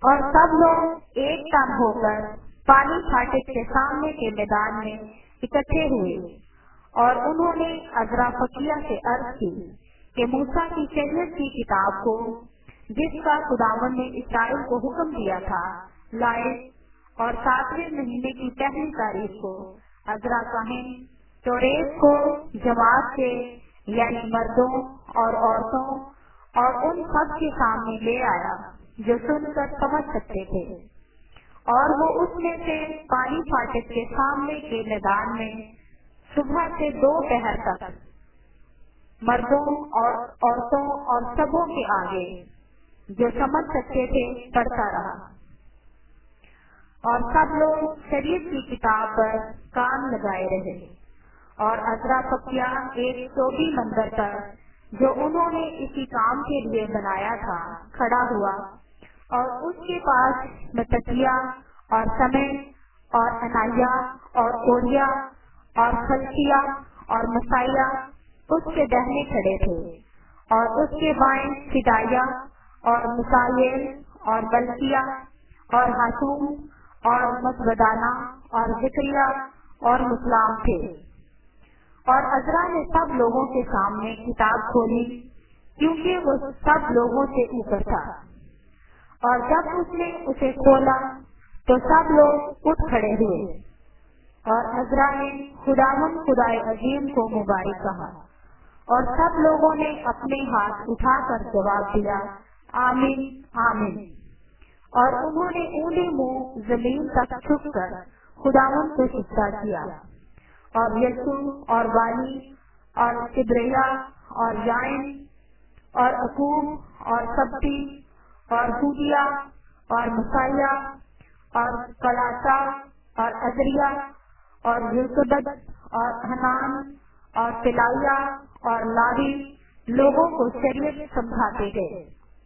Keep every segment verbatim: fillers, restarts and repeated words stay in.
اور سب لوگ ایک دم ہو کر پانی پھاٹک کے سامنے کے میدان میں اکٹھے ہوئے، اور انہوں نے عذرا فقیہ سے عرض کی کہ موسیٰ کی شریعت کی کتاب کو جس کا خداوند نے اسرائیل کو حکم دیا تھا لائے، اور ساتویں مہینے کی پہلی تاریخ کو عذرا کاہن توریت کو جماعت کے یعنی مردوں اور عورتوں اور ان سب کے سامنے لے آیا جو سن کر سمجھ سکتے تھے، اور وہ اس میں سے پانی پھاٹک کے سامنے کے میدان میں صبح سے دو پہر تک مردوں اور عورتوں اور سبوں کے آگے جو سمجھ سکتے تھے پڑھتا رہا، اور سب لوگ شریعت کی کتاب پر کان لگائے رہے۔ اور عذرا فقیہ ایک چوبی منظر پر جو انہوں نے اسی کام کے لیے بنایا تھا کھڑا ہوا، اور اس کے پاس متتیہ اور سمے اور انائیا اور اوریا اور خلقیہ اور مسائیہ اس کے دہنے کھڑے تھے، اور اس کے بائیں فدائیہ اور مسائل اور بلقیہ اور حاشوم اور مسودانہ اور ذکریہ اور مسلام تھے۔ اور عذرا نے سب لوگوں کے سامنے کتاب کھولی کیونکہ وہ سب لوگوں سے اوپر تھا، اور جب اس نے اسے کھولا تو سب لوگ اٹھ کھڑے ہوئے، اور عذرا نے خداوند خدائے عظیم کو مبارک کہا، اور سب لوگوں نے اپنے ہاتھ اٹھا کر جواب دیا آمین آمین، اور انہوں نے اونڈے منہ زمین تک جھک کر خداوند کو سجدہ کیا۔ اور یسوع اور والی اور کبریا اور یائن اور عقوب اور سبتی اور ہودیا اور مسائیہ اور کلاسا اور ادریا اور یوسبد اور حنان اور پلائیا اور لاوی لوگوں کو شریعت سمجھاتے گئے،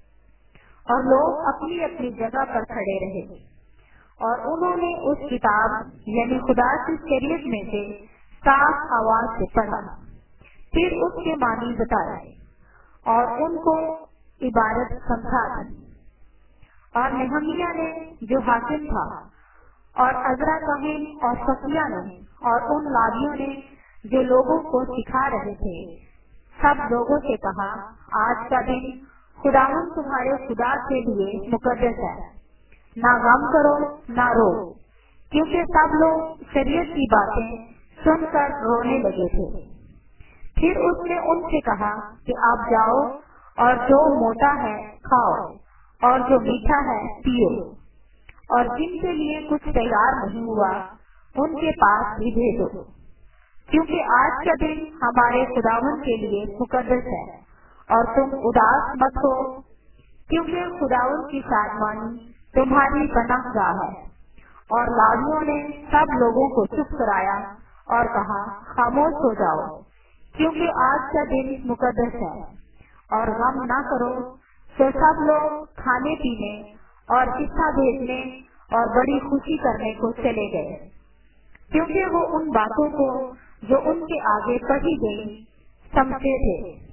اور لوگ اپنی اپنی جگہ پر کھڑے رہے، اور انہوں نے اس کتاب یعنی خدا کی شریعت میں سے صاف آواز سے پڑھا، پھر اس کے معنی بتائے اور ان کو عبارت سمجھا دی۔ اور نہمیہ نے جو حاکم تھا اور عذرا کاہن اور فقیہ نے اور ان لاویوں نے جو لوگوں کو سکھا رہے تھے سب لوگوں سے کہا، آج کا دن خداوند تمہارے خدا کے لیے مقدس ہے، نہ غم کرو نہ رو، کیونکہ سب لوگ شریعت کی باتیں سن کر رونے لگے تھے۔ پھر اس نے ان سے کہا کہ آپ جاؤ اور جو موٹا ہے کھاؤ اور جو میٹھا ہے پیو، اور جن کے لیے کچھ تیار نہیں ہوا ان کے پاس بھی بھیجو، کیونکہ آج کا دن ہمارے خداوند کے لیے مقدس ہے، اور تم اداس مت ہو، کیونکہ خداوند کی شادمانی تمہاری پناہ گاہ ہے۔ اور لاویوں نے سب لوگوں کو چپ کرایا اور کہا، خاموش ہو جاؤ، کیونکہ آج کا دن مقدس ہے، اور غم نہ کرو۔ تو سب لوگ کھانے پینے اور قصہ بھیجنے اور بڑی خوشی کرنے کو چلے گئے، کیونکہ وہ ان باتوں کو جو ان کے آگے پڑھی گئی سمجھتے تھے۔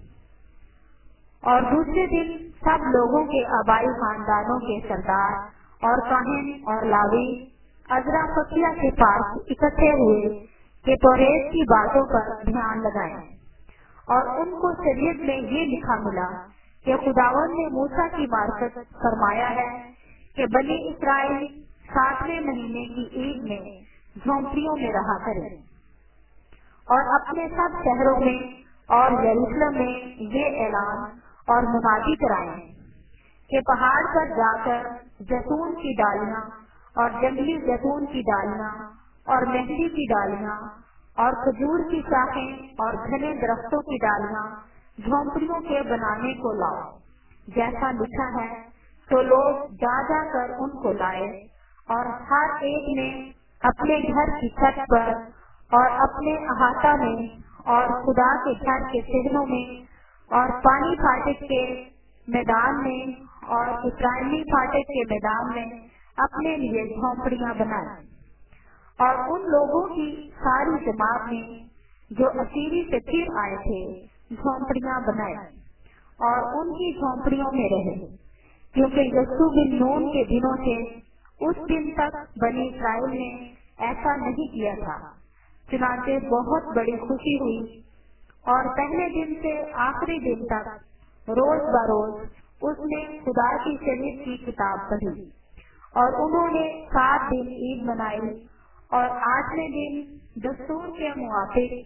اور دوسرے دن سب لوگوں کے آبائی خاندانوں کے سردار اور کاہن اور لاوی عذرا فقیہ کے پاس اکٹھے ہوئے کہ توریت کی باتوں پر دھیان لگائیں، اور ان کو شریعت میں یہ لکھا ملا کہ خداوند نے موسیٰ کی معرفت فرمایا ہے کہ بنی اسرائیل ساتویں مہینے کی عید میں جھونپڑیوں میں رہا کرے، اور اپنے سب شہروں میں اور یروشلم میں یہ اعلان اور منادی کرائیں کہ پہاڑ پر جا کر زیتون کی ڈالیاں اور جنگلی زیتون کی ڈالیاں اور مہندی کی ڈالیاں اور کھجور کی شاخیں اور گھنے درختوں کی ڈالیاں جھونپڑیوں کے بنانے کو لاؤ، جیسا لکھا ہے۔ تو لوگ جا جا کر ان کو لائے، اور ہر ایک نے اپنے گھر کی چھت پر اور اپنے احاطہ میں اور خدا کے گھر کے صحنوں میں اور پانی پھاٹک کے میدان میں اور اسرائیلی پھاٹک کے میدان میں اپنے لیے جھونپڑیاں بنائی۔ اور ان لوگوں کی ساری جماعت نے جو اسیری سے پھر آئے تھے جھونپڑیاں بنائی اور ان کی جھونپڑیوں میں رہے، کیونکہ یسوع بن نون کے دنوں سے اس دن تک بنی اسرائیل نے ایسا نہیں کیا تھا۔ چنانچہ بہت بڑی خوشی ہوئی اور پہلے دن سے آخری دن تک روز بروز اس نے خدا کی شریعت کی کتاب پڑھی، اور انہوں نے سات دن عید منائی اور آٹھویں دن دستور کے موافق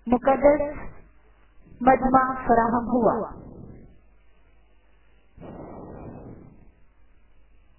مقدس مجمع فراہم ہوا۔